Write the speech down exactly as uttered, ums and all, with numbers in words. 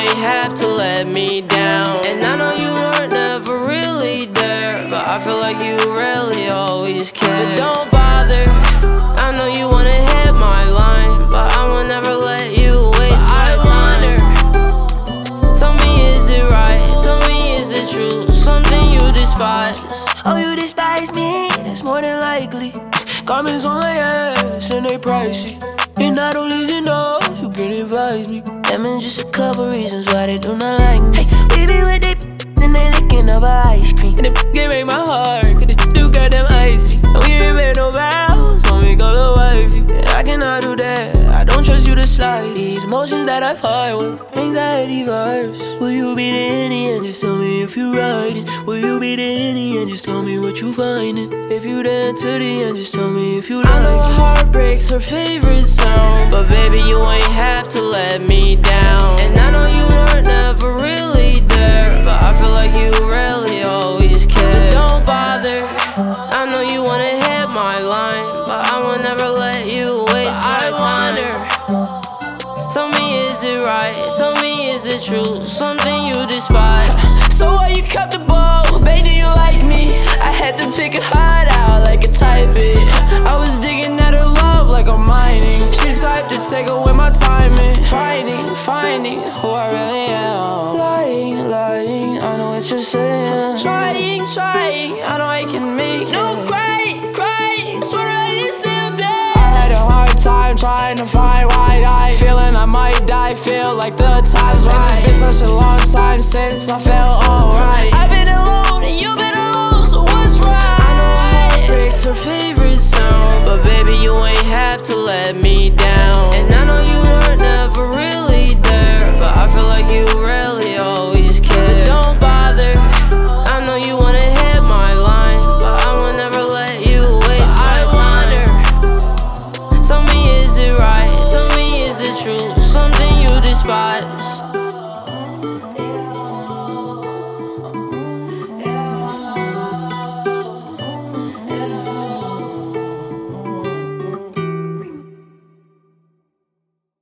ain't have to let me down. And I know you weren't never really there, but I feel like you really always care. But don't bother, I know you wanna hit my line, but I will never let you waste my time. Tell me, is it right? Tell me, is it true? Something you despise. Oh, you despise me? That's more than likely. Comments on my ass and they pricey. And not only you know, you can advise me. Them is just a couple reasons why they do not like me. Hey, baby, with they then they licking up our ice cream. And the get break my heart, cause the still got them icy. And we ain't made no vows, want me call her wifey. And I cannot do that, I don't trust you to slide. These emotions that I fight with, anxiety virus. Will you be the any and just tell me if you riding? Will you be the any and just tell me what you finding? If you there to the end, just tell me if you like. I know heartbreak's her favorite sound, but baby, you ain't have to let me down. And I know you weren't never really there, but I feel like you really always care. But don't bother, I know you wanna hit my line, but I will never let you waste my time. Tell me, is it right? Tell me, is it true? Something you despise. So are you comfortable? Baby, do you like me? I had to pick a heart out like a type it. I was digging at her love like I'm mining. She the type to take away my timing. Fighting, finding who